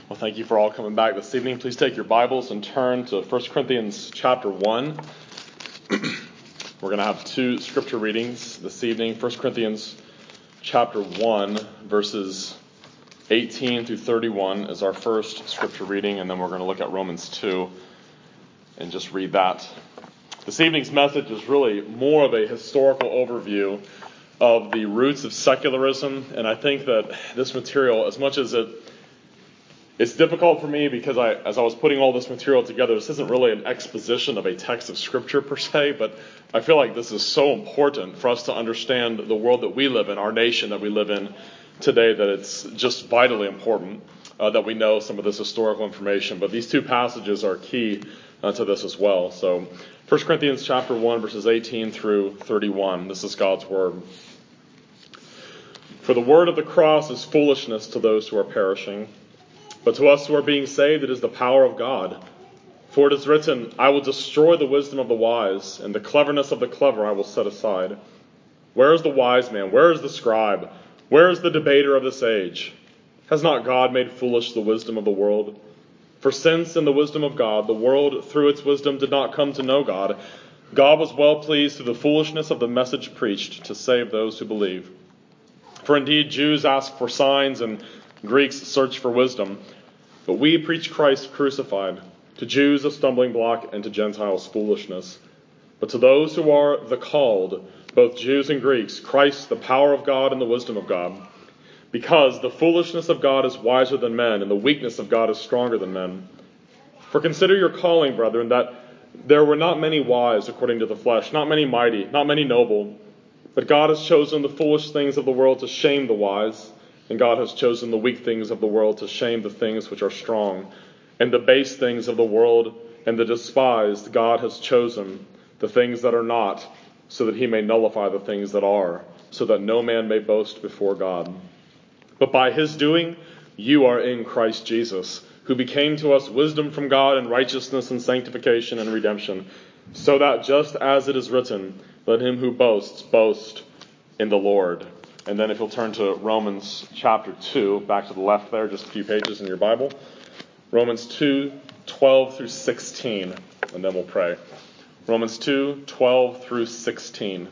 Well, thank you for all coming back this evening. Please take your Bibles and turn to 1 Corinthians chapter 1. We're going to have two scripture readings this evening. 1 Corinthians chapter 1, verses 18 through 31 is our first scripture reading, and then we're going to look at Romans 2 and just read that. This evening's message is really more of a historical overview of the roots of secularism, and I think that this material, as much as it's difficult for me because as I was putting all this material together, this isn't really an exposition of a text of Scripture per se, but I feel like this is so important for us to understand the world that we live in, our nation that we live in today, that it's just vitally important that we know some of this historical information. But these two passages are key to this as well. So 1 Corinthians chapter 1, verses 18 through 31. This is God's word. For the word of the cross is foolishness to those who are perishing, but to us who are being saved, it is the power of God. For it is written, I will destroy the wisdom of the wise, and the cleverness of the clever I will set aside. Where is the wise man? Where is the scribe? Where is the debater of this age? Has not God made foolish the wisdom of the world? For since in the wisdom of God, the world through its wisdom did not come to know God, God was well pleased through the foolishness of the message preached to save those who believe. For indeed Jews ask for signs and Greeks search for wisdom, but we preach Christ crucified, to Jews a stumbling block and to Gentiles foolishness. But to those who are the called, both Jews and Greeks, Christ the power of God and the wisdom of God. Because the foolishness of God is wiser than men, and the weakness of God is stronger than men. For consider your calling, brethren, that there were not many wise according to the flesh, not many mighty, not many noble. But God has chosen the foolish things of the world to shame the wise, and God has chosen the weak things of the world to shame the things which are strong. And the base things of the world and the despised God has chosen, the things that are not, so that he may nullify the things that are, so that no man may boast before God. But by his doing, you are in Christ Jesus, who became to us wisdom from God and righteousness and sanctification and redemption, so that just as it is written, let him who boasts boast in the Lord. And then if you'll turn to Romans chapter 2, back to the left there, just a few pages in your Bible. Romans 2, 12 through 16, and then we'll pray. Romans 2, 12 through 16.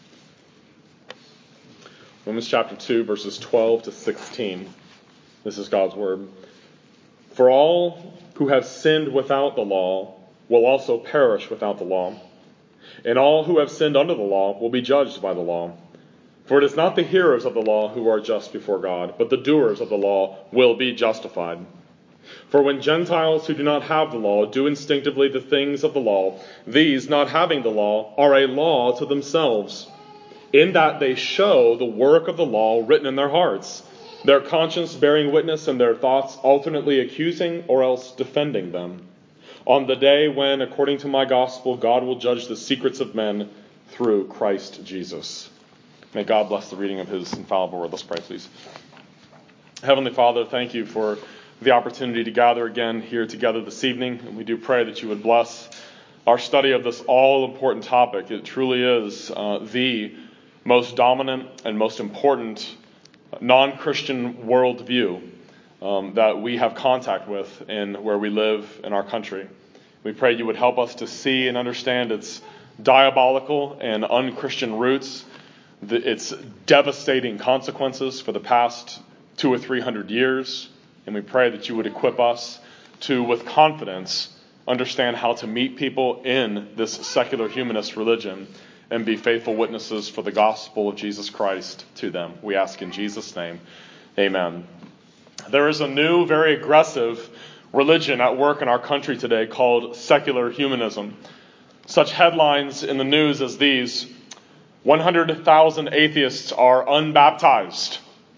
Romans chapter 2, verses 12 to 16. This is God's word. For all who have sinned without the law will also perish without the law. And all who have sinned under the law will be judged by the law. For it is not the hearers of the law who are just before God, but the doers of the law will be justified. For when Gentiles who do not have the law do instinctively the things of the law, these, not having the law, are a law to themselves, in that they show the work of the law written in their hearts, their conscience bearing witness and their thoughts alternately accusing or else defending them. On the day when, according to my gospel, God will judge the secrets of men through Christ Jesus. May God bless the reading of his infallible word. Let's pray, please. Heavenly Father, thank you for the opportunity to gather again here together this evening. And we do pray that you would bless our study of this all-important topic. It truly is the most dominant and most important non-Christian worldview that we have contact with in where we live in our country. We pray you would help us to see and understand its diabolical and unchristian roots, its devastating consequences for the past 200 or 300 years. And we pray that you would equip us to, with confidence, understand how to meet people in this secular humanist religion and be faithful witnesses for the gospel of Jesus Christ to them. We ask in Jesus' name, amen. There is a new, very aggressive religion at work in our country today called secular humanism. Such headlines in the news as these: 100,000 atheists are unbaptized.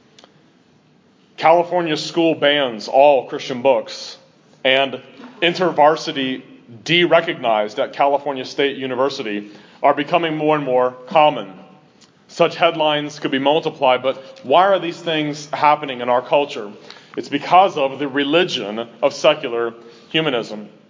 California school bans all Christian books, and InterVarsity de-recognized at California State University are becoming more and more common. Such headlines could be multiplied, but why are these things happening in our culture? It's because of the religion of secular humanism.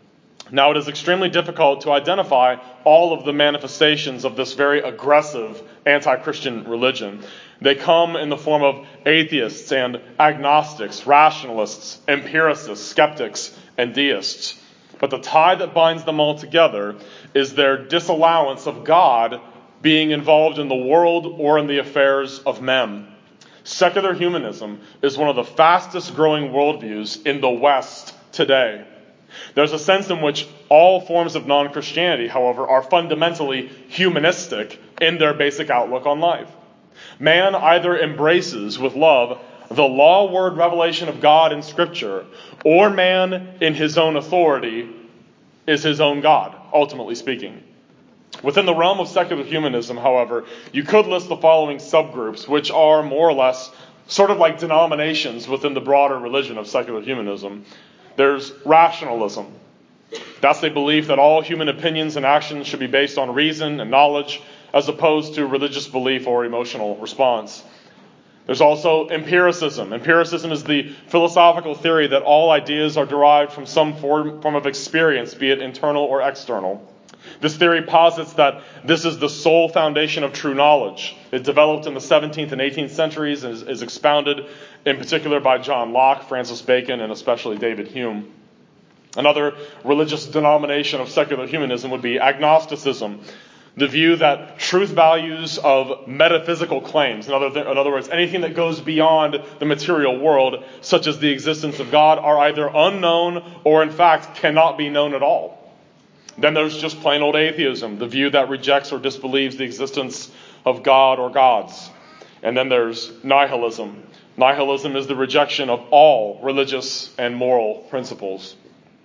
Now, it is extremely difficult to identify all of the manifestations of this very aggressive anti-Christian religion. They come in the form of atheists and agnostics, rationalists, empiricists, skeptics, and deists. But the tie that binds them all together is their disallowance of God being involved in the world or in the affairs of men. Secular humanism is one of the fastest growing worldviews in the West today. There's a sense in which all forms of non-Christianity, however, are fundamentally humanistic in their basic outlook on life. Man either embraces with love the law-word revelation of God in Scripture, or man, in his own authority, is his own God, ultimately speaking. Within the realm of secular humanism, however, you could list the following subgroups, which are more or less sort of like denominations within the broader religion of secular humanism. There's rationalism. That's the belief that all human opinions and actions should be based on reason and knowledge, as opposed to religious belief or emotional response. There's also empiricism. Empiricism is the philosophical theory that all ideas are derived from some form of experience, be it internal or external. This theory posits that this is the sole foundation of true knowledge. It developed in the 17th and 18th centuries and is expounded in particular by John Locke, Francis Bacon, and especially David Hume. Another religious denomination of secular humanism would be agnosticism, the view that truth values of metaphysical claims, in other words, anything that goes beyond the material world, such as the existence of God, are either unknown or in fact cannot be known at all. Then there's just plain old atheism, the view that rejects or disbelieves the existence of God or gods. And then there's nihilism. Nihilism is the rejection of all religious and moral principles.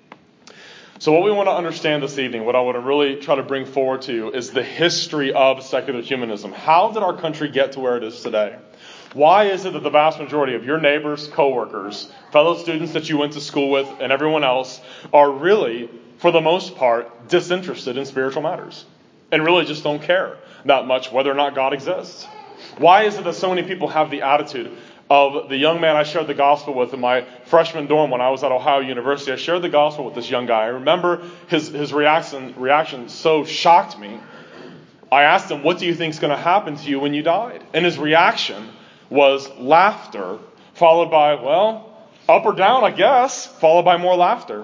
So what we want to understand this evening, what I want to really try to bring forward to you, is the history of secular humanism. How did our country get to where it is today? Why is it that the vast majority of your neighbors, coworkers, fellow students that you went to school with, and everyone else are really, for the most part, disinterested in spiritual matters and really just don't care that much whether or not God exists? Why is it that so many people have the attitude of the young man I shared the gospel with in my freshman dorm when I was at Ohio University? I shared the gospel with this young guy. I remember his reaction so shocked me. I asked him, "What do you think is going to happen to you when you died?" And his reaction was laughter, followed by, "Well, up or down, I guess," followed by more laughter.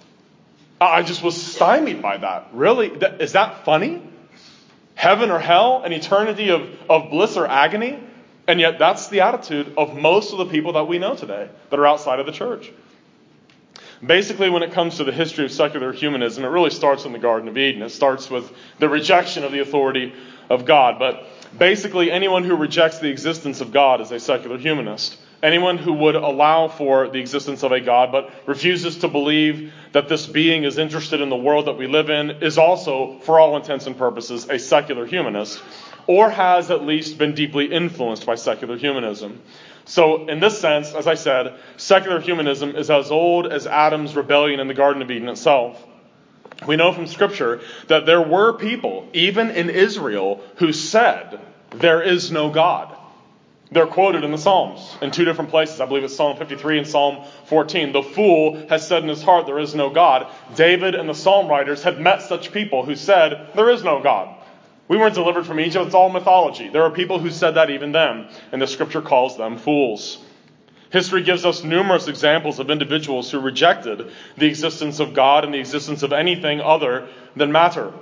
I just was stymied by that. Really? Is that funny? Heaven or hell? An eternity of bliss or agony? And yet that's the attitude of most of the people that we know today that are outside of the church. Basically, when it comes to the history of secular humanism, it really starts in the Garden of Eden. It starts with the rejection of the authority of God. But basically, anyone who rejects the existence of God is a secular humanist. Anyone who would allow for the existence of a God but refuses to believe that this being is interested in the world that we live in is also, for all intents and purposes, a secular humanist, or has at least been deeply influenced by secular humanism. So in this sense, as I said, secular humanism is as old as Adam's rebellion in the Garden of Eden itself. We know from Scripture that there were people, even in Israel, who said, "There is no God." They're quoted in the Psalms in two different places. I believe it's Psalm 53 and Psalm 14. The fool has said in his heart, "There is no God." David and the Psalm writers had met such people who said, "There is no God. We weren't delivered from Egypt. It's all mythology." There are people who said that even then, and the Scripture calls them fools. History gives us numerous examples of individuals who rejected the existence of God and the existence of anything other than matter.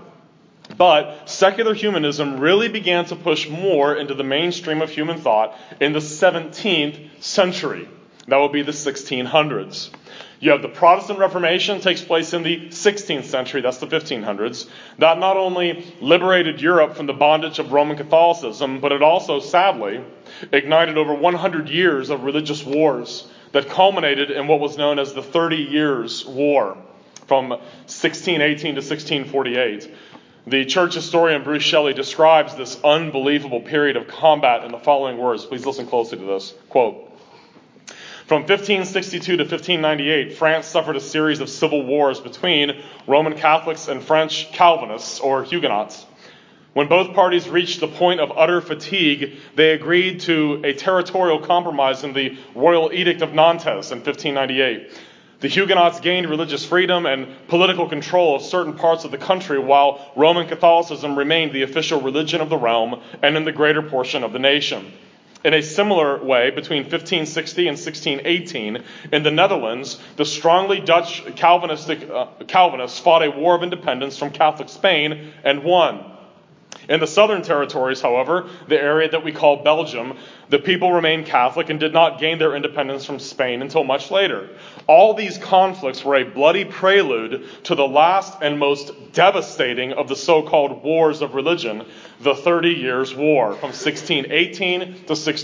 But secular humanism really began to push more into the mainstream of human thought in the 17th century. That would be the 1600s. You have the Protestant Reformation takes place in the 16th century, that's the 1500s. That not only liberated Europe from the bondage of Roman Catholicism, but it also, sadly, ignited over 100 years of religious wars that culminated in what was known as the 30 Years' War from 1618 to 1648. The church historian Bruce Shelley describes this unbelievable period of combat in the following words. Please listen closely to this. Quote, "From 1562 to 1598, France suffered a series of civil wars between Roman Catholics and French Calvinists, or Huguenots. When both parties reached the point of utter fatigue, they agreed to a territorial compromise in the Royal Edict of Nantes in 1598. The Huguenots gained religious freedom and political control of certain parts of the country, while Roman Catholicism remained the official religion of the realm and in the greater portion of the nation. In a similar way, between 1560 and 1618, in the Netherlands, the strongly Dutch Calvinists fought a war of independence from Catholic Spain and won. In the southern territories, however, the area that we call Belgium, the people remained Catholic and did not gain their independence from Spain until much later. All these conflicts were a bloody prelude to the last and most devastating of the so-called wars of religion, the 30 Years' War, from 1618 to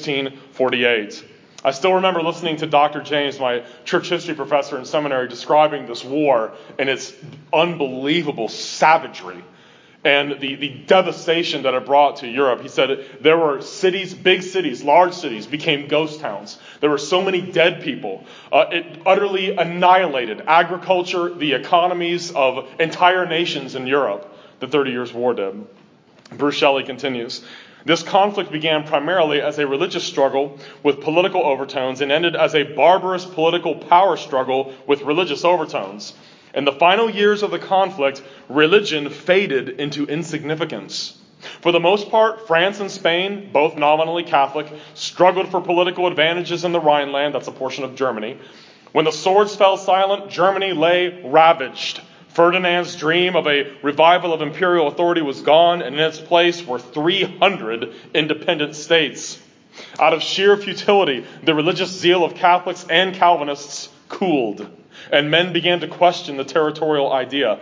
1648. I still remember listening to Dr. James, my church history professor in seminary, describing this war and its unbelievable savagery and the devastation that it brought to Europe. He said there were cities, big cities, large cities, became ghost towns. There were so many dead people. It utterly annihilated agriculture, the economies of entire nations in Europe. The 30 Years' War did. Bruce Shelley continues, this conflict began primarily as a religious struggle with political overtones and ended as a barbarous political power struggle with religious overtones. In the final years of the conflict, religion faded into insignificance. For the most part, France and Spain, both nominally Catholic, struggled for political advantages in the Rhineland, that's a portion of Germany. When the swords fell silent, Germany lay ravaged. Ferdinand's dream of a revival of imperial authority was gone, and in its place were 300 independent states. Out of sheer futility, the religious zeal of Catholics and Calvinists cooled, and men began to question the territorial idea.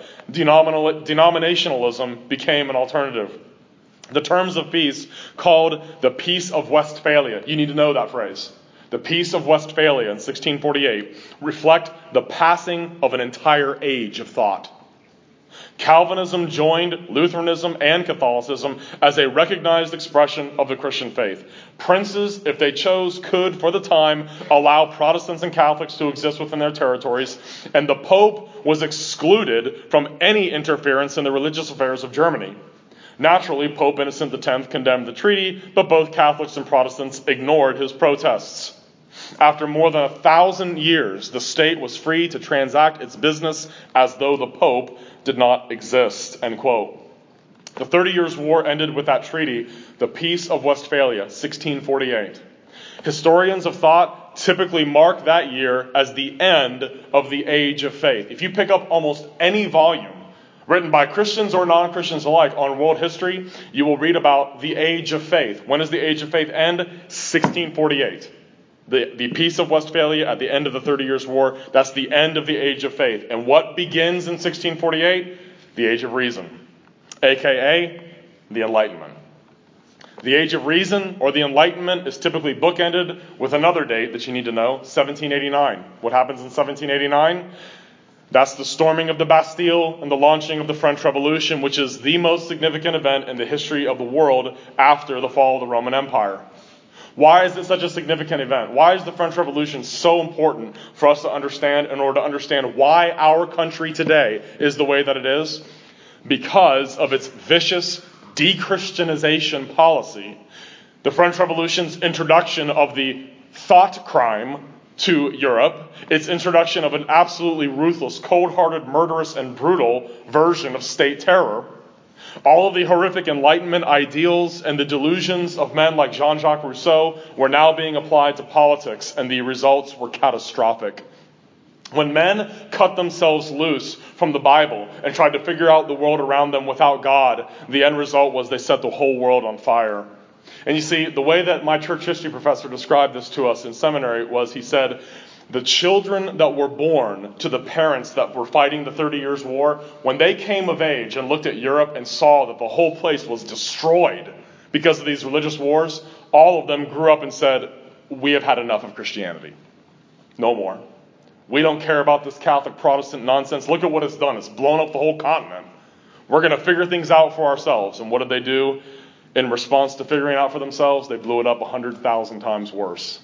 Denominationalism became an alternative. The terms of peace, called the Peace of Westphalia, you need to know that phrase, the Peace of Westphalia in 1648, reflect the passing of an entire age of thought. Calvinism joined Lutheranism and Catholicism as a recognized expression of the Christian faith. Princes, if they chose, could, for the time, allow Protestants and Catholics to exist within their territories, and the Pope was excluded from any interference in the religious affairs of Germany. Naturally, Pope Innocent X condemned the treaty, but both Catholics and Protestants ignored his protests. After more than 1,000 years, the state was free to transact its business as though the Pope did not exist. End quote. The 30 Years' War ended with that treaty, the Peace of Westphalia, 1648. Historians of thought typically mark that year as the end of the Age of Faith. If you pick up almost any volume written by Christians or non-Christians alike on world history, you will read about the Age of Faith. When does the Age of Faith end? 1648. The Peace of Westphalia at the end of the 30 Years' War, that's the end of the Age of Faith. And what begins in 1648? The Age of Reason, a.k.a. the Enlightenment. The Age of Reason, or the Enlightenment, is typically bookended with another date that you need to know, 1789. What happens in 1789? That's the storming of the Bastille and the launching of the French Revolution, which is the most significant event in the history of the world after the fall of the Roman Empire. Why is it such a significant event? Why is the French Revolution so important for us to understand in order to understand why our country today is the way that it is? Because of its vicious de-Christianization policy. The French Revolution's introduction of the thought crime to Europe, its introduction of an absolutely ruthless, cold-hearted, murderous, and brutal version of state terror, all of the horrific Enlightenment ideals and the delusions of men like Jean-Jacques Rousseau were now being applied to politics, and the results were catastrophic. When men cut themselves loose from the Bible and tried to figure out the world around them without God, the end result was they set the whole world on fire. And you see, the way that my church history professor described this to us in seminary was, he said, the children that were born to the parents that were fighting the 30 Years' War, when they came of age and looked at Europe and saw that the whole place was destroyed because of these religious wars, all of them grew up and said, we have had enough of Christianity. No more. We don't care about this Catholic Protestant nonsense. Look at what it's done. It's blown up the whole continent. We're going to figure things out for ourselves. And what did they do in response to figuring it out for themselves? They blew it up 100,000 times worse.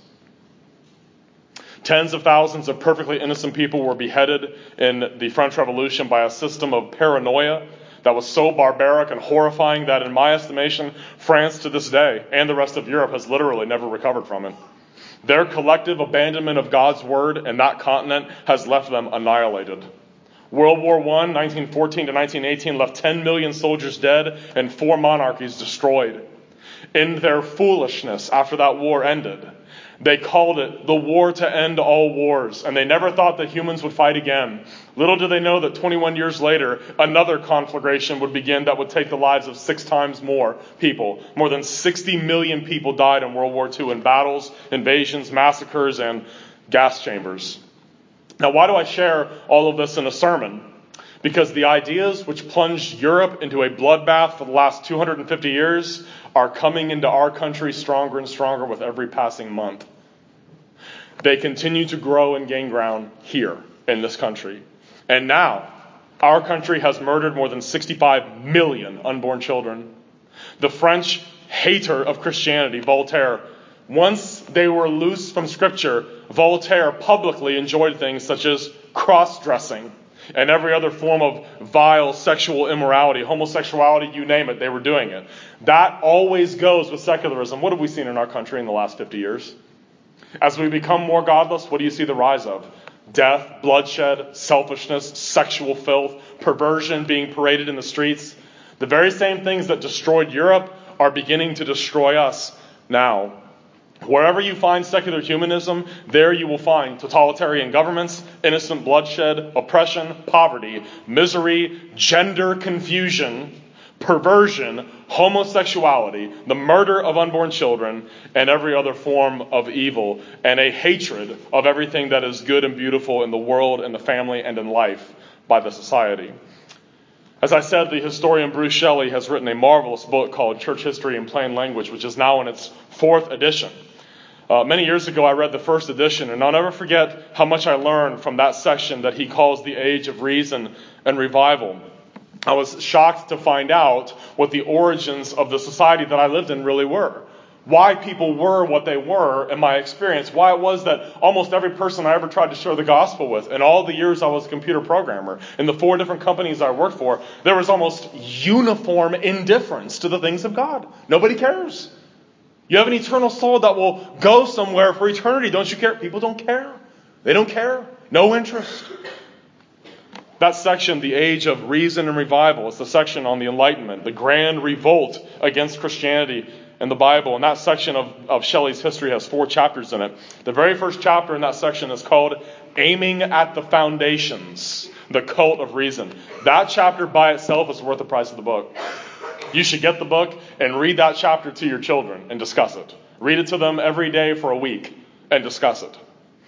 Tens of thousands of perfectly innocent people were beheaded in the French Revolution by a system of paranoia that was so barbaric and horrifying that, in my estimation, France to this day and the rest of Europe has literally never recovered from it. Their collective abandonment of God's word and that continent has left them annihilated. World War I, 1914 to 1918, left 10 million soldiers dead and 4 monarchies destroyed. In their foolishness, after that war ended, they called it the war to end all wars, and they never thought that humans would fight again. Little did they know that 21 years later, another conflagration would begin that would take the lives of 6 times more people. More than 60 million people died in World War II in battles, invasions, massacres, and gas chambers. Now, why do I share all of this in a sermon? Because the ideas which plunged Europe into a bloodbath for the last 250 years are coming into our country stronger and stronger with every passing month. They continue to grow and gain ground here in this country. And now, our country has murdered more than 65 million unborn children. The French hater of Christianity, Voltaire, once they were loose from Scripture, Voltaire publicly enjoyed things such as cross-dressing and every other form of vile sexual immorality, homosexuality, you name it, they were doing it. That always goes with secularism. What have we seen in our country in the last 50 years? As we become more godless, what do you see the rise of? Death, bloodshed, selfishness, sexual filth, perversion being paraded in the streets. The very same things that destroyed Europe are beginning to destroy us now. Wherever you find secular humanism, there you will find totalitarian governments, innocent bloodshed, oppression, poverty, misery, gender confusion, perversion, homosexuality, the murder of unborn children, and every other form of evil, and a hatred of everything that is good and beautiful in the world and the family and in life by the society. As I said, the historian Bruce Shelley has written a marvelous book called Church History in Plain Language, which is now in its 4th edition. Many years ago, I read the 1st edition, and I'll never forget how much I learned from that section that he calls the Age of Reason and Revival. I was shocked to find out what the origins of the society that I lived in really were. Why people were what they were in my experience. Why it was that almost every person I ever tried to share the gospel with, in all the years I was a computer programmer, in the 4 different companies I worked for, there was almost uniform indifference to the things of God. Nobody cares. You have an eternal soul that will go somewhere for eternity. Don't you care? People don't care. They don't care. No interest. That section, the Age of Reason and Revival, is the section on the Enlightenment, the grand revolt against Christianity and the Bible. And that section of Shelley's history has 4 chapters in it. The very first chapter in that section is called Aiming at the Foundations, the Cult of Reason. That chapter by itself is worth the price of the book. You should get the book and read that chapter to your children and discuss it. Read it to them every day for a week and discuss it.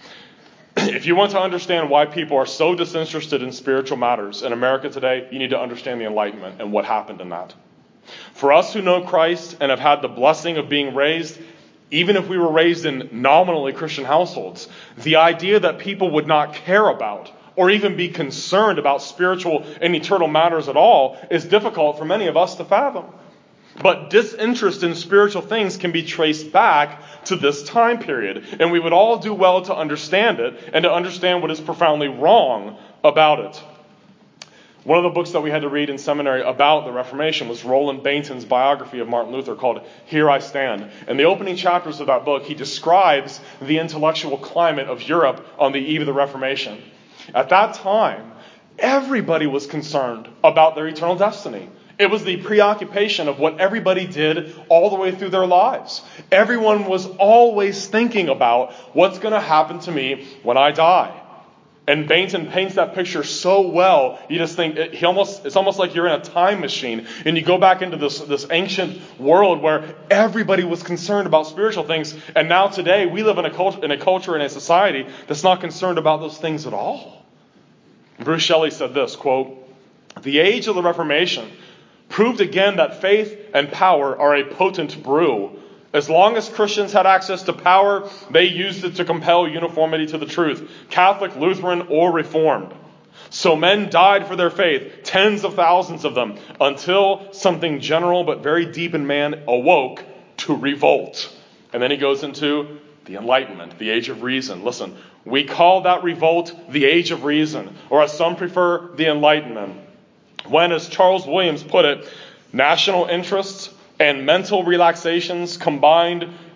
If you want to understand why people are so disinterested in spiritual matters in America today, you need to understand the Enlightenment and what happened in that. For us who know Christ and have had the blessing of being raised, even if we were raised in nominally Christian households, the idea that people would not care about or even be concerned about spiritual and eternal matters at all is difficult for many of us to fathom. But disinterest in spiritual things can be traced back to this time period. And we would all do well to understand it and to understand what is profoundly wrong about it. One of the books that we had to read in seminary about the Reformation was Roland Bainton's biography of Martin Luther called Here I Stand. In the opening chapters of that book, he describes the intellectual climate of Europe on the eve of the Reformation. At that time, everybody was concerned about their eternal destiny. It was the preoccupation of what everybody did all the way through their lives. Everyone was always thinking about what's going to happen to me when I die. And Bainton paints that picture so well, you just think it's almost like you're in a time machine and you go back into this ancient world where everybody was concerned about spiritual things. And now today we live in a culture, in a society that's not concerned about those things at all. Bruce Shelley said this, quote, "The age of the Reformation proved again that faith and power are a potent brew. As long as Christians had access to power, they used it to compel uniformity to the truth, Catholic, Lutheran, or Reformed. So men died for their faith, tens of thousands of them, until something general but very deep in man awoke to revolt." And then he goes into the Enlightenment, the Age of Reason. Listen, we call that revolt the Age of Reason, or as some prefer, the Enlightenment. When, as Charles Williams put it, national interests and mental relaxations combined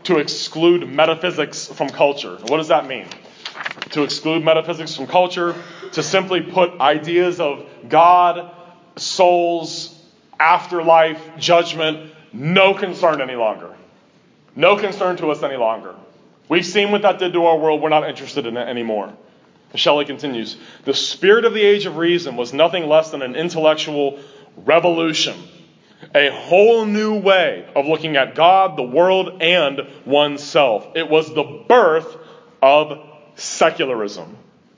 to exclude metaphysics from culture. What does that mean? To exclude metaphysics from culture, to simply put ideas of God, souls, afterlife, judgment, no concern any longer. No concern to us any longer. We've seen what that did to our world. We're not interested in it anymore. Shelley continues, the spirit of the age of reason was nothing less than an intellectual revolution, a whole new way of looking at God, the world, and oneself. It was the birth of secularism.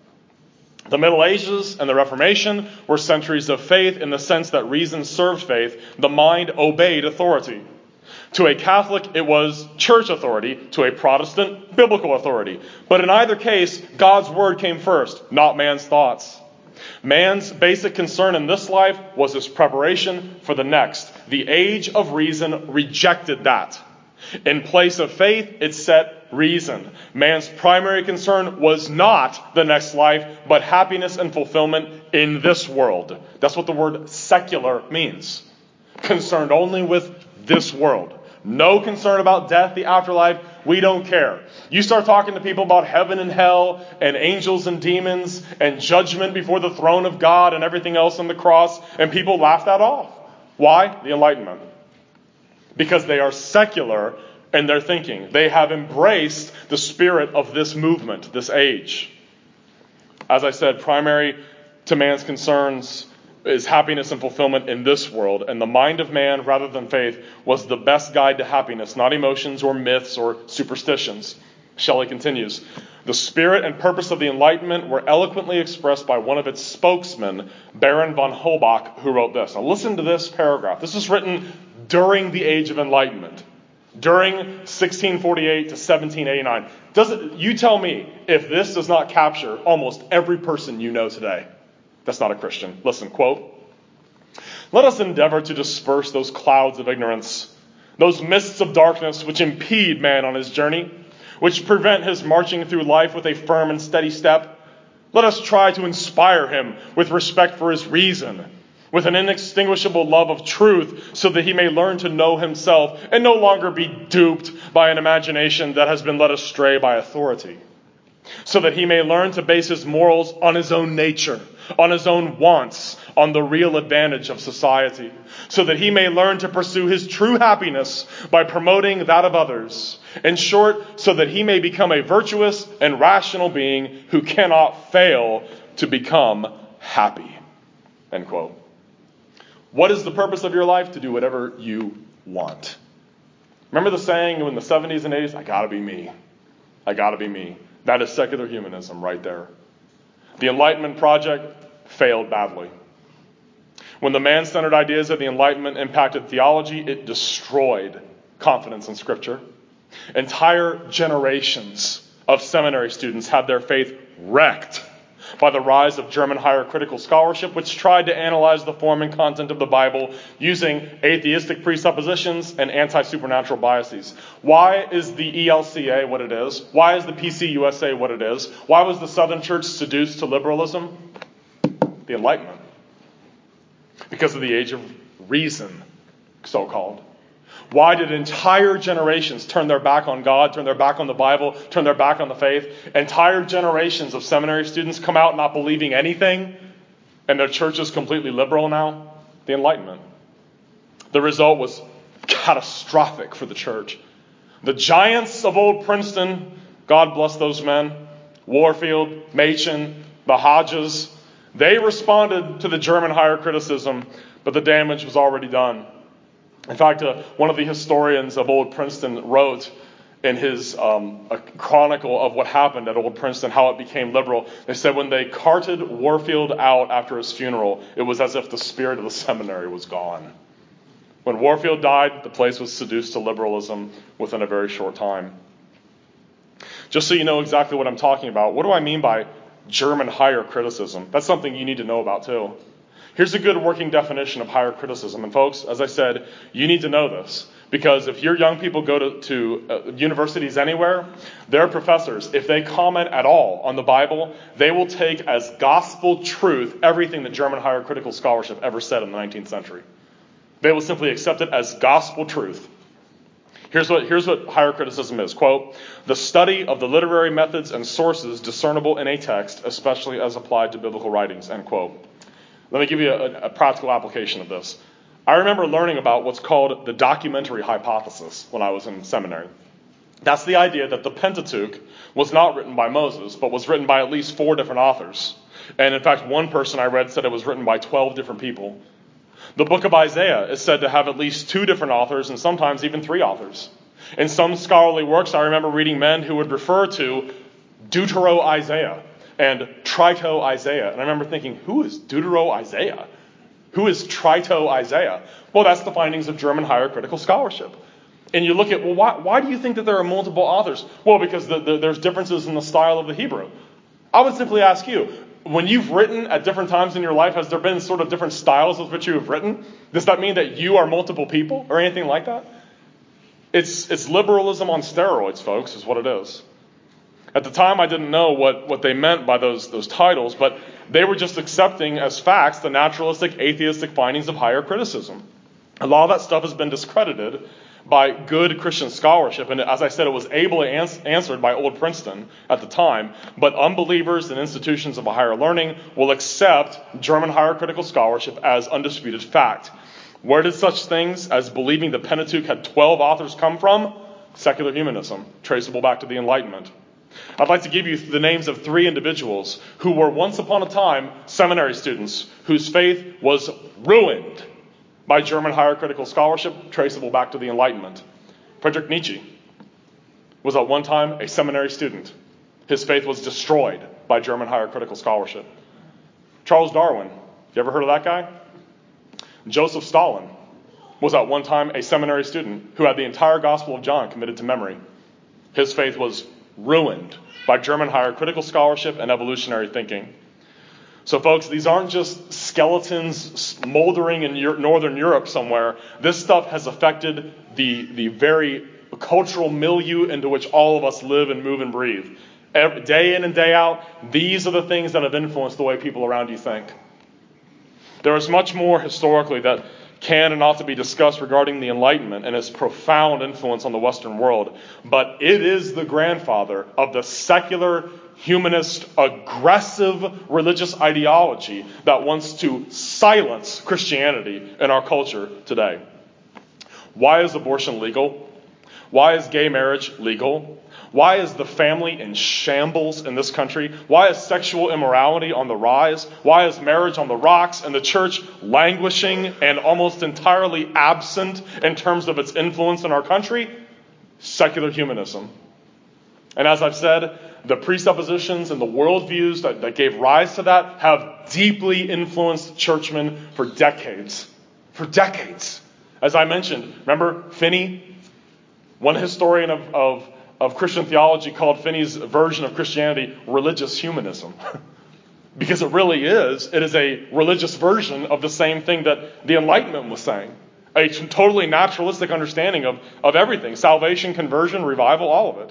The Middle Ages and the Reformation were centuries of faith in the sense that reason served faith, the mind obeyed authority. To a Catholic, it was church authority. To a Protestant, biblical authority. But in either case, God's word came first, not man's thoughts. Man's basic concern in this life was his preparation for the next. The age of reason rejected that. In place of faith, it set reason. Man's primary concern was not the next life, but happiness and fulfillment in this world. That's what the word secular means. Concerned only with this world. No concern about death, the afterlife. We don't care. You start talking to people about heaven and hell and angels and demons and judgment before the throne of God and everything else on the cross, and people laugh that off. Why? The Enlightenment. Because they are secular in their thinking. They have embraced the spirit of this movement, this age. As I said, primary to man's concerns is happiness and fulfillment in this world. And the mind of man, rather than faith, was the best guide to happiness, not emotions or myths or superstitions. Shelley continues, the spirit and purpose of the Enlightenment were eloquently expressed by one of its spokesmen, Baron von Holbach, who wrote this. Now listen to this paragraph. This was written during the Age of Enlightenment, during 1648 to 1789. You tell me if this does not capture almost every person you know today that's not a Christian. Listen, quote, let us endeavor to disperse those clouds of ignorance, those mists of darkness which impede man on his journey, which prevent his marching through life with a firm and steady step. Let us try to inspire him with respect for his reason, with an inextinguishable love of truth, so that he may learn to know himself and no longer be duped by an imagination that has been led astray by authority, so that he may learn to base his morals on his own nature, on his own wants, on the real advantage of society, so that he may learn to pursue his true happiness by promoting that of others. In short, so that he may become a virtuous and rational being who cannot fail to become happy. End quote. What is the purpose of your life? To do whatever you want. Remember the saying in the 70s and 80s, I gotta be me. I gotta be me. That is secular humanism right there. The Enlightenment project failed badly. When the man-centered ideas of the Enlightenment impacted theology, it destroyed confidence in Scripture. Entire generations of seminary students had their faith wrecked by the rise of German higher critical scholarship, which tried to analyze the form and content of the Bible using atheistic presuppositions and anti-supernatural biases. Why is the ELCA what it is? Why is the PCUSA what it is? Why was the Southern Church seduced to liberalism? The Enlightenment. Because of the age of reason, so-called. Why did entire generations turn their back on God, turn their back on the Bible, turn their back on the faith? Entire generations of seminary students come out not believing anything, and their church is completely liberal now? The Enlightenment. The result was catastrophic for the church. The giants of old Princeton, God bless those men, Warfield, Machen, the Hodges, they responded to the German higher criticism, but the damage was already done. In fact, one of the historians of Old Princeton wrote in his a chronicle of what happened at Old Princeton, how it became liberal. They said when they carted Warfield out after his funeral, it was as if the spirit of the seminary was gone. When Warfield died, the place was seduced to liberalism within a very short time. Just so you know exactly what I'm talking about, what do I mean by German higher criticism? That's something you need to know about too. Here's a good working definition of higher criticism. And folks, as I said, you need to know this. Because if your young people go to universities anywhere, their professors, if they comment at all on the Bible, they will take as gospel truth everything that German higher critical scholarship ever said in the 19th century. They will simply accept it as gospel truth. Here's what higher criticism is. Quote, the study of the literary methods and sources discernible in a text, especially as applied to biblical writings, end quote. Let me give you a practical application of this. I remember learning about what's called the documentary hypothesis when I was in seminary. That's the idea that the Pentateuch was not written by Moses, but was written by at least 4 different authors. And in fact, one person I read said it was written by 12 different people. The book of Isaiah is said to have at least 2 different authors and sometimes even 3 authors. In some scholarly works, I remember reading men who would refer to Deutero-Isaiah and Trito-Isaiah. And I remember thinking, who is Deutero-Isaiah? Who is Trito-Isaiah? Well, that's the findings of German higher critical scholarship. And you look at, well, why do you think that there are multiple authors? Well, because there's differences in the style of the Hebrew. I would simply ask you, when you've written at different times in your life, has there been sort of different styles with which you have written? Does that mean that you are multiple people or anything like that? It's liberalism on steroids, folks, is what it is. At the time, I didn't know what they meant by those titles, but they were just accepting as facts the naturalistic, atheistic findings of higher criticism. A lot of that stuff has been discredited by good Christian scholarship, and as I said, it was ably answered by Old Princeton at the time, but unbelievers and institutions of higher learning will accept German higher critical scholarship as undisputed fact. Where did such things as believing the Pentateuch had 12 authors come from? Secular humanism, traceable back to the Enlightenment. I'd like to give you the names of 3 individuals who were once upon a time seminary students whose faith was ruined by German higher critical scholarship, traceable back to the Enlightenment. Friedrich Nietzsche was at one time a seminary student. His faith was destroyed by German higher critical scholarship. Charles Darwin, you ever heard of that guy? Joseph Stalin was at one time a seminary student who had the entire Gospel of John committed to memory. His faith was ruined by German higher critical scholarship and evolutionary thinking. So folks, these aren't just skeletons moldering in Northern Europe somewhere. This stuff has affected the very cultural milieu into which all of us live and move and breathe. Day in and day out, these are the things that have influenced the way people around you think. There is much more historically that can and ought to be discussed regarding the Enlightenment and its profound influence on the Western world, but it is the grandfather of the secular, humanist, aggressive religious ideology that wants to silence Christianity in our culture today. Why is abortion legal? Why is gay marriage legal? Why is the family in shambles in this country? Why is sexual immorality on the rise? Why is marriage on the rocks and the church languishing and almost entirely absent in terms of its influence in our country? Secular humanism. And as I've said, the presuppositions and the worldviews that gave rise to that have deeply influenced churchmen for decades. For decades. As I mentioned, remember Finney? One historian of Christian theology called Finney's version of Christianity religious humanism. Because it really is. It is a religious version of the same thing that the Enlightenment was saying. A totally naturalistic understanding of everything. Salvation, conversion, revival, all of it.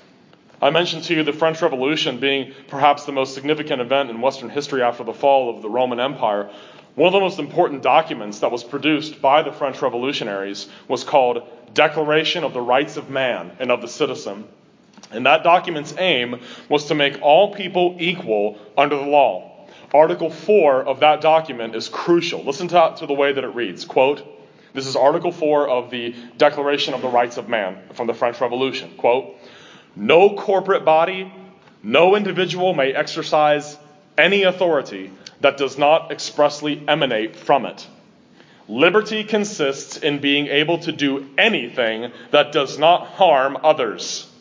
I mentioned to you the French Revolution being perhaps the most significant event in Western history after the fall of the Roman Empire. One of the most important documents that was produced by the French revolutionaries was called Declaration of the Rights of Man and of the Citizen. And that document's aim was to make all people equal under the law. Article 4 of that document is crucial. Listen to the way that it reads. Quote, this is Article 4 of the Declaration of the Rights of Man from the French Revolution. Quote, no corporate body, no individual may exercise any authority that does not expressly emanate from it. Liberty consists in being able to do anything that does not harm others.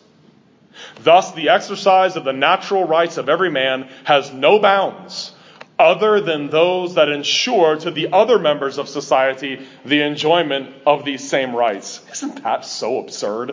Thus, the exercise of the natural rights of every man has no bounds other than those that ensure to the other members of society the enjoyment of these same rights. Isn't that so absurd?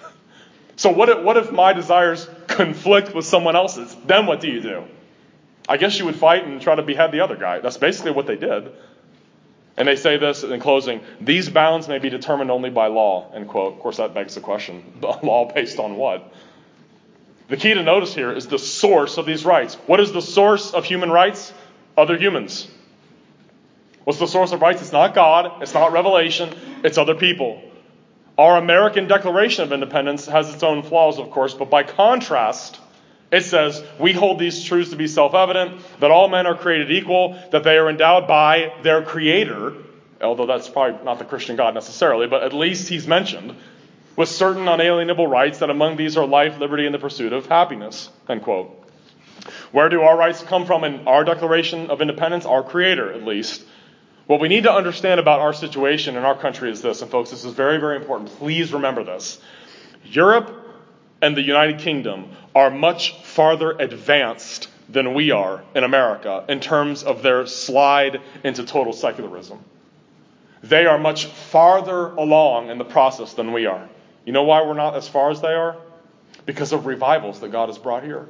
So what if my desires conflict with someone else's? Then what do? I guess you would fight and try to behead the other guy. That's basically what they did. And they say this in closing, these bounds may be determined only by law, end quote. Of course, that begs the question, law based on what? The key to notice here is the source of these rights. What is the source of human rights? Other humans. What's the source of rights? It's not God. It's not revelation. It's other people. Our American Declaration of Independence has its own flaws, of course, but by contrast, it says, we hold these truths to be self-evident, that all men are created equal, that they are endowed by their Creator, although that's probably not the Christian God necessarily, but at least he's mentioned, with certain unalienable rights, that among these are life, liberty, and the pursuit of happiness, end quote. Where do our rights come from in our Declaration of Independence? Our Creator, at least. What we need to understand about our situation in our country is this, and folks, this is very, very important. Please remember this. Europe and the United Kingdom are much farther advanced than we are in America in terms of their slide into total secularism. They are much farther along in the process than we are. You know why we're not as far as they are? Because of revivals that God has brought here.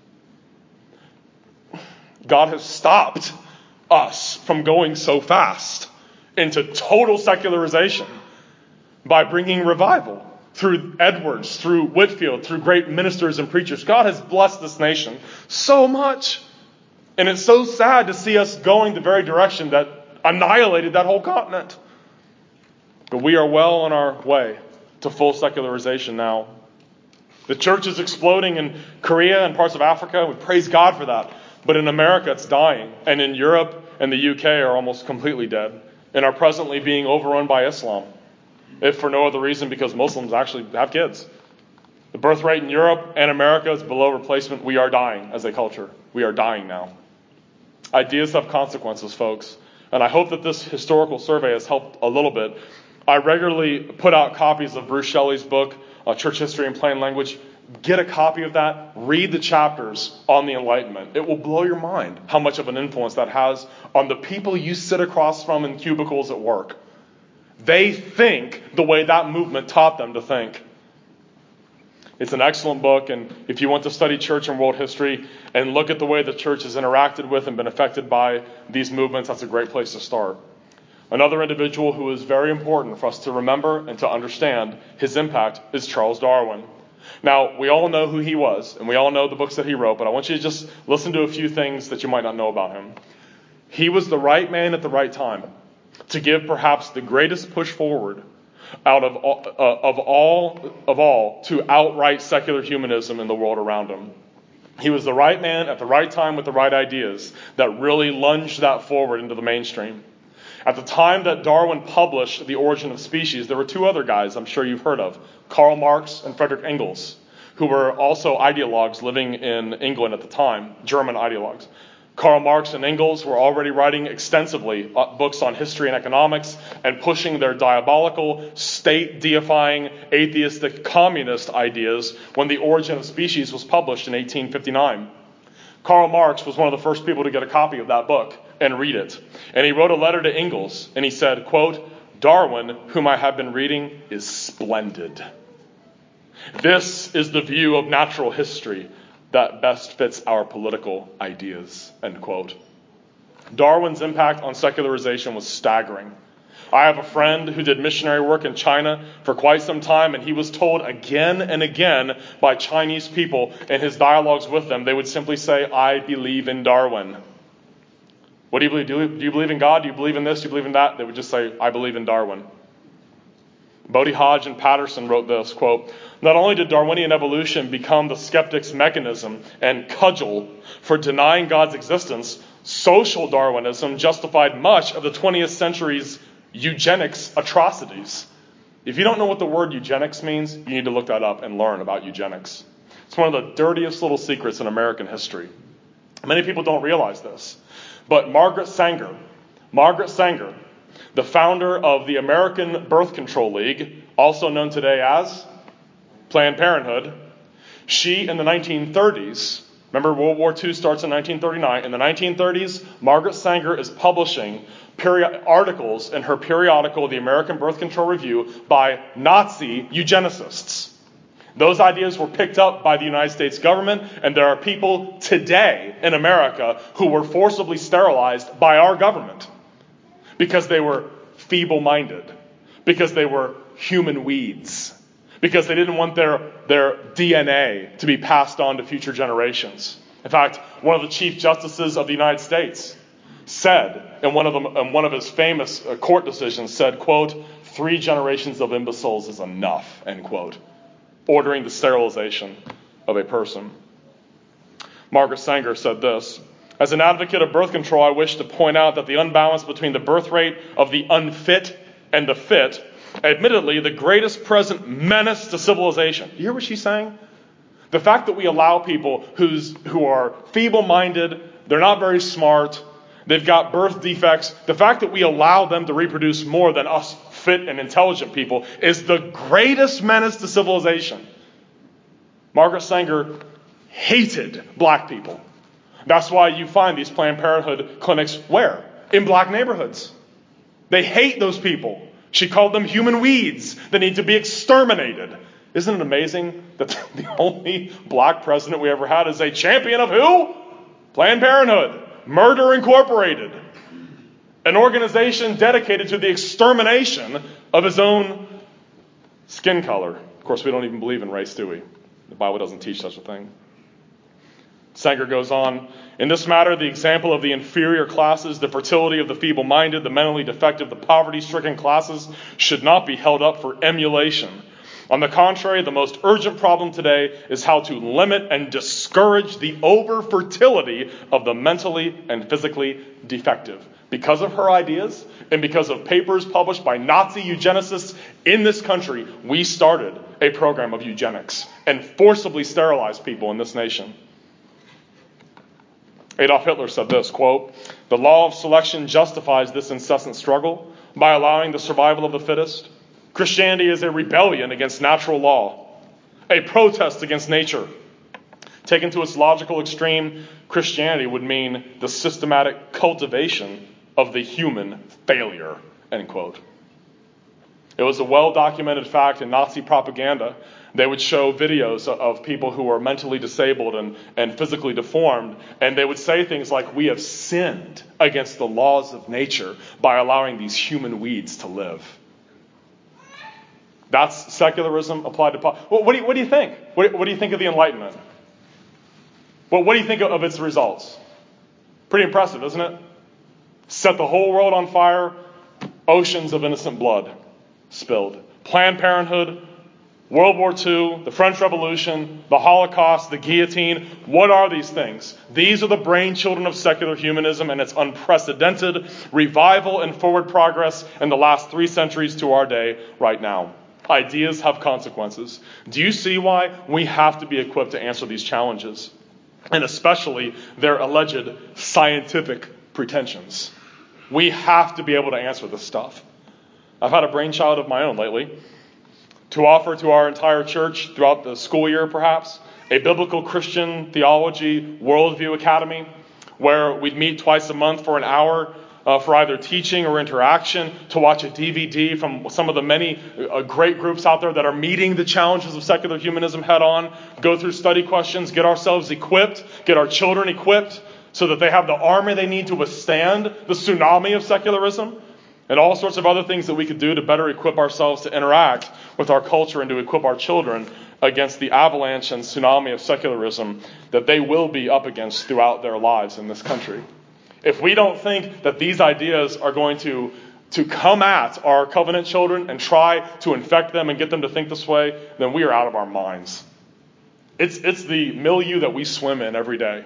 God has stopped us from going so fast into total secularization by bringing revival through Edwards, through Whitefield, through great ministers and preachers. God has blessed this nation so much. And it's so sad to see us going the very direction that annihilated that whole continent. But we are well on our way to full secularization now. The church is exploding in Korea and parts of Africa. We praise God for that. But in America, it's dying. And in Europe and the UK are almost completely dead and are presently being overrun by Islam. If for no other reason, because Muslims actually have kids. The birth rate in Europe and America is below replacement. We are dying as a culture. We are dying now. Ideas have consequences, folks. And I hope that this historical survey has helped a little bit. I regularly put out copies of Bruce Shelley's book, Church History in Plain Language. Get a copy of that. Read the chapters on the Enlightenment. It will blow your mind how much of an influence that has on the people you sit across from in cubicles at work. They think the way that movement taught them to think. It's an excellent book, and if you want to study church and world history and look at the way the church has interacted with and been affected by these movements, that's a great place to start. Another individual who is very important for us to remember and to understand his impact is Charles Darwin. Now, we all know who he was, and we all know the books that he wrote, but I want you to just listen to a few things that you might not know about him. He was the right man at the right time to give perhaps the greatest push forward out of all to outright secular humanism in the world around him. He was the right man at the right time with the right ideas that really lunged that forward into the mainstream. At the time that Darwin published The Origin of Species, there were two other guys I'm sure you've heard of, Karl Marx and Friedrich Engels, who were also ideologues living in England at the time, German ideologues. Karl Marx and Engels were already writing extensively books on history and economics and pushing their diabolical, state-deifying, atheistic, communist ideas when The Origin of Species was published in 1859. Karl Marx was one of the first people to get a copy of that book and read it. And he wrote a letter to Engels, and he said, quote, "Darwin, whom I have been reading, is splendid. This is the view of natural history that best fits our political ideas," end quote. Darwin's impact on secularization was staggering. I have a friend who did missionary work in China for quite some time, and he was told again and again by Chinese people in his dialogues with them, they would simply say, "I believe in Darwin." What do you believe? Do you believe in God? Do you believe in this? Do you believe in that? They would just say, "I believe in Darwin." Bodie Hodge and Patterson wrote this, quote, "Not only did Darwinian evolution become the skeptic's mechanism and cudgel for denying God's existence, social Darwinism justified much of the 20th century's eugenics atrocities." If you don't know what the word eugenics means, you need to look that up and learn about eugenics. It's one of the dirtiest little secrets in American history. Many people don't realize this. But Margaret Sanger, the founder of the American Birth Control League, also known today as Planned Parenthood, she in the 1930s, remember World War II starts in 1939, in the 1930s, Margaret Sanger is publishing articles in her periodical, The American Birth Control Review, by Nazi eugenicists. Those ideas were picked up by the United States government, and there are people today in America who were forcibly sterilized by our government because they were feeble-minded, because they were human weeds, because they didn't want their DNA to be passed on to future generations. In fact, one of the Chief Justices of the United States said, in one of his famous court decisions, said, quote, 3 generations of imbeciles is enough, end quote. Ordering the sterilization of a person. Margaret Sanger said this: as an advocate of birth control, I wish to point out that the unbalance between the birth rate of the unfit and the fit, admittedly the greatest present menace to civilization. Do you hear what she's saying? The fact that we allow people who are feeble-minded, they're not very smart, they've got birth defects, the fact that we allow them to reproduce more than us fit and intelligent people is the greatest menace to civilization. Margaret Sanger hated black people. That's why you find these Planned Parenthood clinics where? In black neighborhoods. They hate those people. She called them human weeds that need to be exterminated. Isn't it amazing that the only black president we ever had is a champion of who? Planned Parenthood. Murder Incorporated. An organization dedicated to the extermination of his own skin color. Of course, we don't even believe in race, do we? The Bible doesn't teach such a thing. Sanger goes on, in this matter, the example of the inferior classes, the fertility of the feeble-minded, the mentally defective, the poverty-stricken classes should not be held up for emulation. On the contrary, the most urgent problem today is how to limit and discourage the over-fertility of the mentally and physically defective. Because of her ideas and because of papers published by Nazi eugenicists in this country, we started a program of eugenics and forcibly sterilized people in this nation. Adolf Hitler said this, quote, the law of selection justifies this incessant struggle by allowing the survival of the fittest. Christianity is a rebellion against natural law, a protest against nature. Taken to its logical extreme, Christianity would mean the systematic cultivation of the human failure, end quote. It was a well-documented fact in Nazi propaganda. They would show videos of people who were mentally disabled and physically deformed, and they would say things like, we have sinned against the laws of nature by allowing these human weeds to live. That's secularism applied to what do you think? What do you think of the Enlightenment? Well, what do you think of its results? Pretty impressive, isn't it? Set the whole world on fire, oceans of innocent blood spilled. Planned Parenthood, World War II, the French Revolution, the Holocaust, the guillotine. What are these things? These are the brainchildren of secular humanism and its unprecedented revival and forward progress in the last 3 centuries to our day right now. Ideas have consequences. Do you see why we have to be equipped to answer these challenges? And especially their alleged scientific pretensions. We have to be able to answer this stuff. I've had a brainchild of my own lately to offer to our entire church throughout the school year, perhaps, a biblical Christian theology worldview academy where we'd meet twice a month for an hour for either teaching or interaction, to watch a DVD from some of the many great groups out there that are meeting the challenges of secular humanism head on, go through study questions, get ourselves equipped, get our children equipped so that they have the armor they need to withstand the tsunami of secularism, and all sorts of other things that we could do to better equip ourselves to interact with our culture and to equip our children against the avalanche and tsunami of secularism that they will be up against throughout their lives in this country. If we don't think that these ideas are going to come at our covenant children and try to infect them and get them to think this way, then we are out of our minds. It's the milieu that we swim in every day.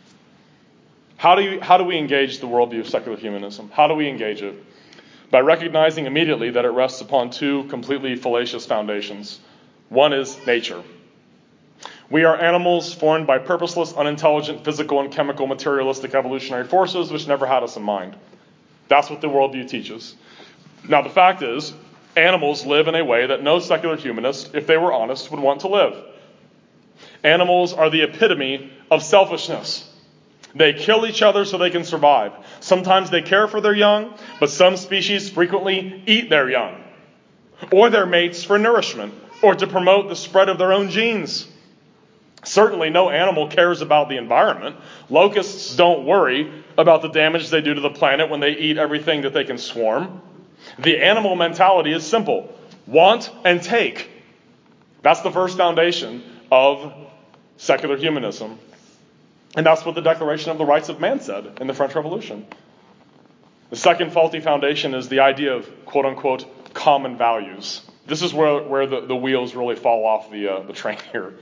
How do we engage the worldview of secular humanism? How do we engage it? By recognizing immediately that it rests upon 2 completely fallacious foundations. One is nature. We are animals formed by purposeless, unintelligent, physical and chemical materialistic evolutionary forces which never had us in mind. That's what the worldview teaches. Now, the fact is, animals live in a way that no secular humanist, if they were honest, would want to live. Animals are the epitome of selfishness. They kill each other so they can survive. Sometimes they care for their young, but some species frequently eat their young, or their mates for nourishment, or to promote the spread of their own genes. Certainly no animal cares about the environment. Locusts don't worry about the damage they do to the planet when they eat everything that they can swarm. The animal mentality is simple. Want and take. That's the first foundation of secular humanism. And that's what the Declaration of the Rights of Man said in the French Revolution. The second faulty foundation is the idea of, quote-unquote, common values. This is where the wheels really fall off the train here.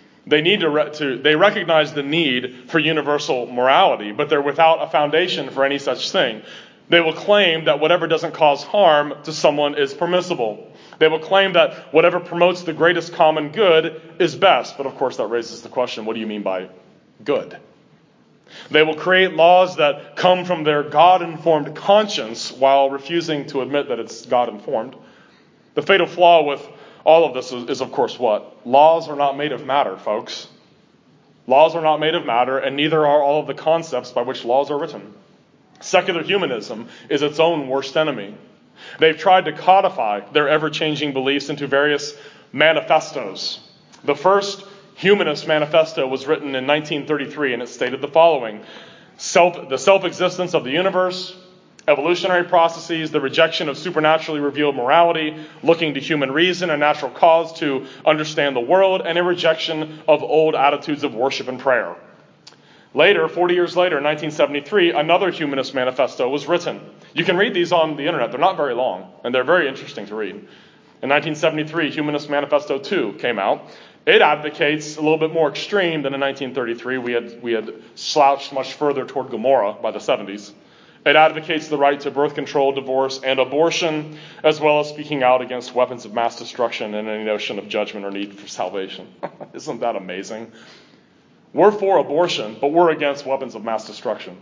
They recognize the need for universal morality, but they're without a foundation for any such thing. They will claim that whatever doesn't cause harm to someone is permissible. They will claim that whatever promotes the greatest common good is best. But of course that raises the question, what do you mean by good? They will create laws that come from their God-informed conscience while refusing to admit that it's God-informed. The fatal flaw with all of this is of course what? Laws are not made of matter, folks. Laws are not made of matter, and neither are all of the concepts by which laws are written. Secular humanism is its own worst enemy. They've tried to codify their ever-changing beliefs into various manifestos. The first humanist manifesto was written in 1933, and it stated the following: the self-existence of the universe, evolutionary processes, the rejection of supernaturally revealed morality, looking to human reason and natural cause to understand the world, and a rejection of old attitudes of worship and prayer. Later, 40 years later, in 1973, another humanist manifesto was written. You can read these on the internet. They're not very long, and they're very interesting to read. In 1973, Humanist Manifesto 2 came out. It advocates a little bit more extreme than in 1933. We had slouched much further toward Gomorrah by the 70s. It advocates the right to birth control, divorce, and abortion, as well as speaking out against weapons of mass destruction and any notion of judgment or need for salvation. Isn't that amazing? We're for abortion, but we're against weapons of mass destruction.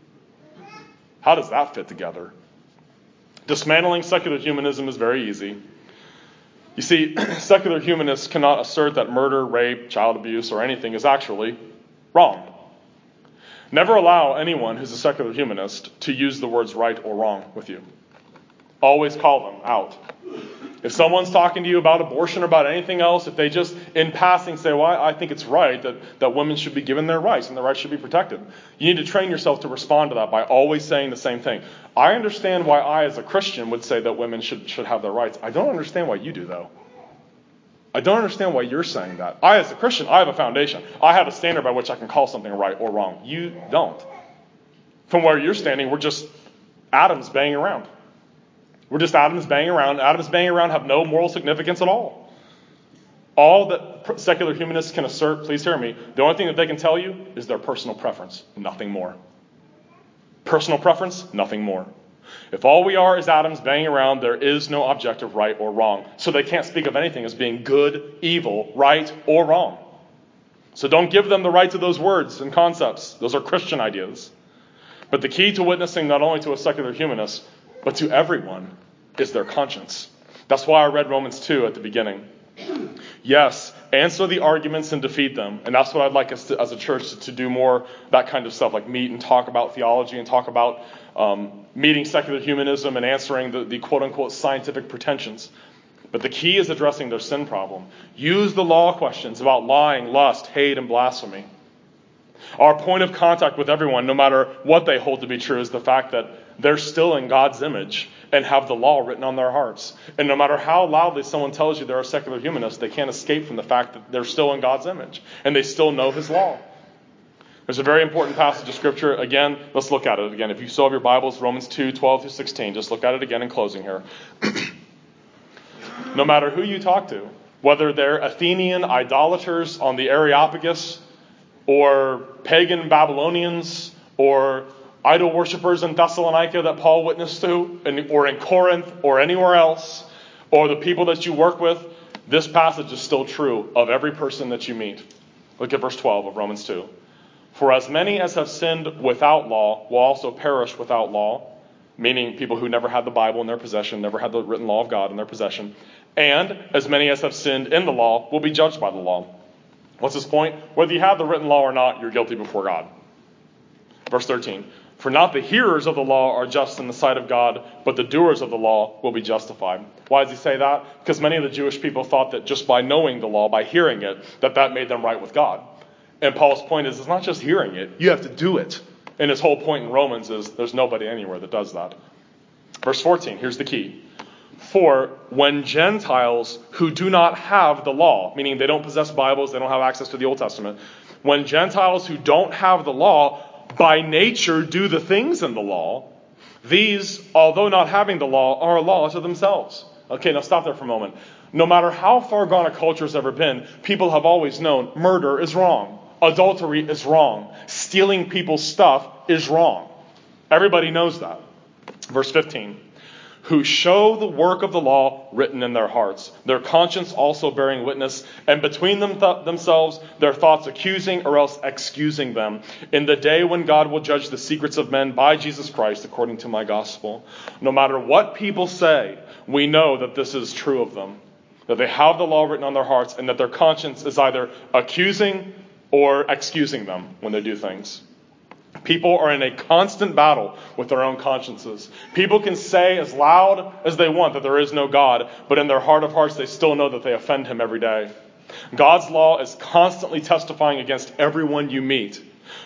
How does that fit together? Dismantling secular humanism is very easy. You see, secular humanists cannot assert that murder, rape, child abuse, or anything is actually wrong. Never allow anyone who's a secular humanist to use the words right or wrong with you. Always call them out. If someone's talking to you about abortion or about anything else, if they just in passing say, well, I think it's right that women should be given their rights and their rights should be protected, you need to train yourself to respond to that by always saying the same thing. I understand why I, as a Christian, would say that women should have their rights. I don't understand why you do, though. I don't understand why you're saying that. I, as a Christian, I have a foundation. I have a standard by which I can call something right or wrong. You don't. From where you're standing, we're just atoms banging around. We're just atoms banging around. Atoms banging around have no moral significance at all. All that secular humanists can assert, please hear me, the only thing that they can tell you is their personal preference. Nothing more. Personal preference, nothing more. If all we are is atoms banging around, there is no objective right or wrong. So they can't speak of anything as being good, evil, right, or wrong. So don't give them the right to those words and concepts. Those are Christian ideas. But the key to witnessing not only to a secular humanist, but to everyone, is their conscience. That's why I read Romans 2 at the beginning. Yes, answer the arguments and defeat them. And that's what I'd like us to, as a church to do more, that kind of stuff, like meet and talk about theology and talk about meeting secular humanism and answering the quote-unquote scientific pretensions. But the key is addressing their sin problem. Use the law questions about lying, lust, hate, and blasphemy. Our point of contact with everyone, no matter what they hold to be true, is the fact that they're still in God's image and have the law written on their hearts. And no matter how loudly someone tells you they're a secular humanist, they can't escape from the fact that they're still in God's image and they still know His law. There's a very important passage of Scripture. Again, let's look at it again. If you still have your Bibles, Romans 2, 12 through 16, just look at it again in closing here. No matter who you talk to, whether they're Athenian idolaters on the Areopagus, or pagan Babylonians, or idol worshippers in Thessalonica that Paul witnessed to, or in Corinth, or anywhere else, or the people that you work with, this passage is still true of every person that you meet. Look at verse 12 of Romans 2. For as many as have sinned without law will also perish without law, meaning people who never had the Bible in their possession, never had the written law of God in their possession, and as many as have sinned in the law will be judged by the law. What's his point? Whether you have the written law or not, you're guilty before God. Verse 13. For not the hearers of the law are just in the sight of God, but the doers of the law will be justified. Why does he say that? Because many of the Jewish people thought that just by knowing the law, by hearing it, that made them right with God. And Paul's point is, it's not just hearing it, you have to do it. And his whole point in Romans is, there's nobody anywhere that does that. Verse 14, here's the key. For when Gentiles who do not have the law, meaning they don't possess Bibles, they don't have access to the Old Testament, when Gentiles who don't have the law by nature do the things in the law, these, although not having the law, are a law to themselves, Okay, now stop there for a moment. No matter how far gone a culture has ever been, people have always known murder is wrong. Adultery is wrong. Stealing people's stuff is wrong. Everybody knows that. Verse 15. Who show the work of the law written in their hearts, their conscience also bearing witness, and between themselves their thoughts accusing or else excusing them, in the day when God will judge the secrets of men by Jesus Christ according to my gospel. No matter what people say, we know that this is true of them, that they have the law written on their hearts, and that their conscience is either accusing or excusing them when they do things. People are in a constant battle with their own consciences. People can say as loud as they want that there is no God, but in their heart of hearts they still know that they offend him every day. God's law is constantly testifying against everyone you meet,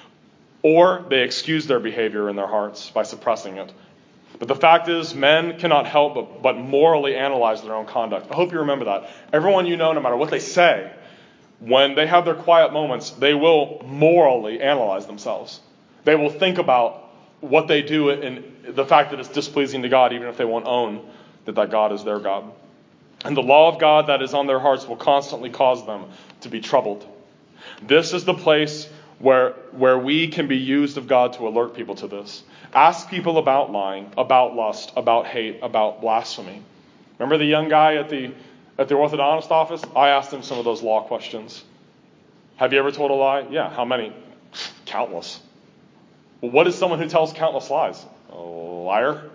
or they excuse their behavior in their hearts by suppressing it. But the fact is, men cannot help but morally analyze their own conduct. I hope you remember that. Everyone you know, no matter what they say, when they have their quiet moments, they will morally analyze themselves. They will think about what they do and the fact that it's displeasing to God, even if they won't own that God is their God. And the law of God that is on their hearts will constantly cause them to be troubled. This is the place where we can be used of God to alert people to this. Ask people about lying, about lust, about hate, about blasphemy. Remember the young guy at the orthodontist office? I asked him some of those law questions. Have you ever told a lie? Yeah. How many? Countless. Well, what is someone who tells countless lies? A liar?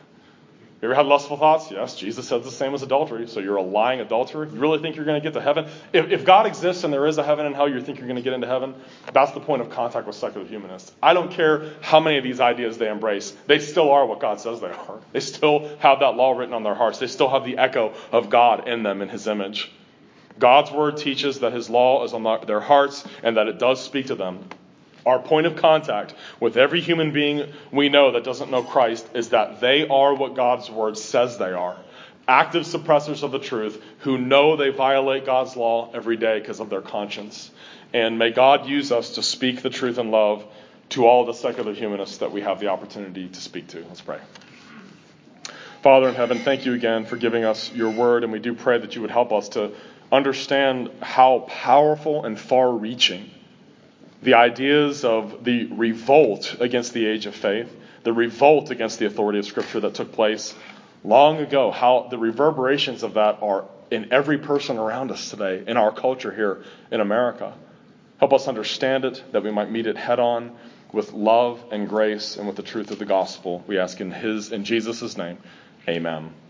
You ever had lustful thoughts? Yes, Jesus said the same as adultery. So you're a lying adulterer? You really think you're going to get to heaven? If God exists and there is a heaven and hell, you think you're going to get into heaven? That's the point of contact with secular humanists. I don't care how many of these ideas they embrace. They still are what God says they are. They still have that law written on their hearts. They still have the echo of God in them, in his image. God's word teaches that his law is on their hearts and that it does speak to them. Our point of contact with every human being we know that doesn't know Christ is that they are what God's word says they are. Active suppressors of the truth who know they violate God's law every day because of their conscience. And may God use us to speak the truth in love to all the secular humanists that we have the opportunity to speak to. Let's pray. Father in heaven, thank you again for giving us your word, and we do pray that you would help us to understand how powerful and far-reaching the ideas of the revolt against the age of faith, the revolt against the authority of Scripture that took place long ago, how the reverberations of that are in every person around us today, in our culture here in America. Help us understand it, that we might meet it head on with love and grace and with the truth of the gospel. We ask in Jesus' name, amen.